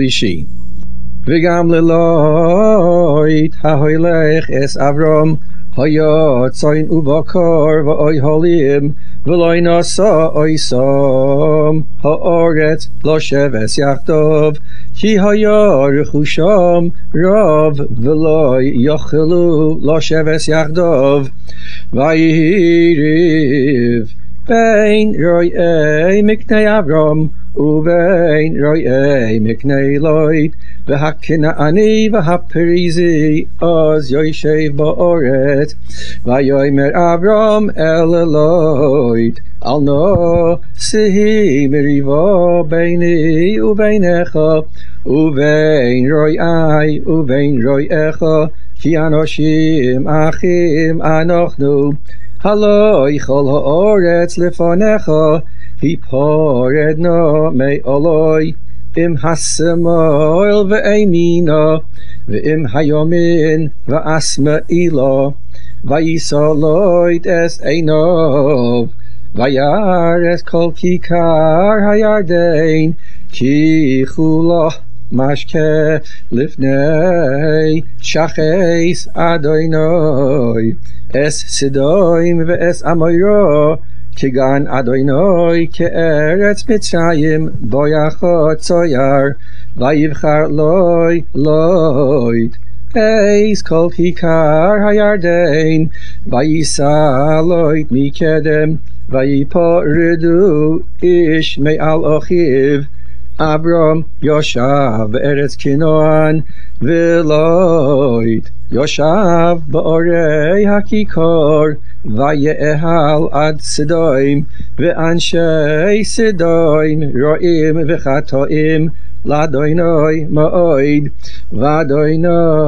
שלישי. וגם ללויט ההולך אס אברהם היה ציין ובקר ואוי הולים ולא נשא אוי סום הארץ לא שבס יחדיו כי היה רכושם רב ולא יוכלו לא שבס יחדיו ויהי ריב בין רועי מקנה אברהם ובין רועי מקנה לויט והכנעני והפריזי אז יושב בארץ ויאמר אברהם אל לויט אל נא שי מריבה ביני ובינך ובין רועי ובין רועיך כי אנשים אחים אנחנו הלא כל הארץ לפניך היפרד נא מעלי אם השמאל ואימינה ואם הימין והשמאלה ויישא לויט אס עיניו וירא את כל כיכר הירדן כי כולה משקה לפני שחס אדוני אס סדום ואס עמורה כגן אדוני כארץ מצרים בו יחד צייר ויבחר לויט אס כל כיכר הירדן ויישא לויט מקדם ויפרדו איש מעל אחיו אברהם יושב בארץ כנען ולויט יושב בערי הכיכר ויאהל עד סדום ואנשי סדום רועים וחטאים לאדוני מאוד ואדוני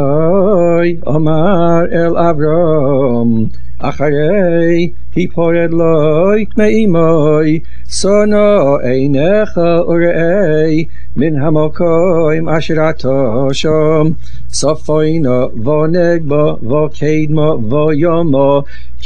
אמר אל אברהם אחרי היפרד לויט מעמי שונא עיניך וראה מן המקום אשר אתה שם צפונה ונגבה וקדמה וימה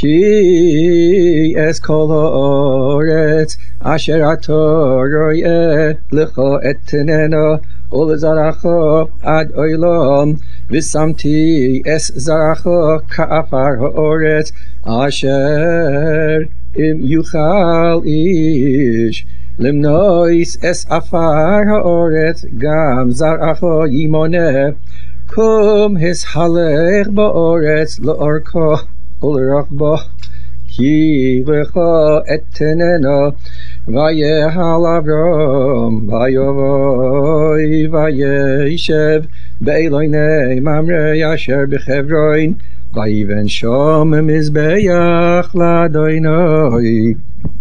כי אס כל הארץ אשר אתה רואה לך אתננה ולזרעך עד עולם ושמתי אס זרעך כעפר הארץ אשר אם יוכל איש למנוס אס עפר הארץ גם זרעך ימונה קום הסהלך בארץ לאורכו ולרוחבו כי לך אתננה ויהל אברהם ויבוא וישב באלוני ממרא אשר בחברון ויבן שם מזבח לאדוני